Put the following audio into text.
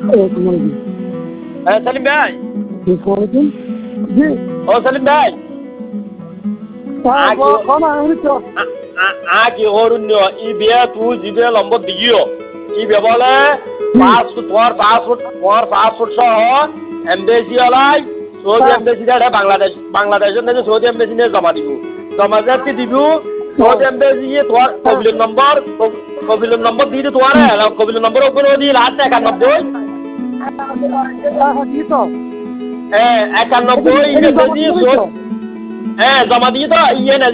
সেলিম ভাই জি ও সেলিম ভাই আগে অরুণ্য ই বিয়া তুই জিবে লম্বর দিগিও ই বেবলে পাসপোর্ট সহ এমবেসি ওলাই সৌদি এমবেসি বাংলাদেশের নাকি সৌদি এমবেসি নিয়ে জমা দিব জমা যাচ্ছি দিব সৌদি এমবেসি তোমার কবিলের নম্বর দিয়ে তোমার কবিলের নম্বর ওপরে দিয়ে লাস্ট 91 91 এমবেসি হ্যাঁ জমা দিয়ে তো ইয়ে না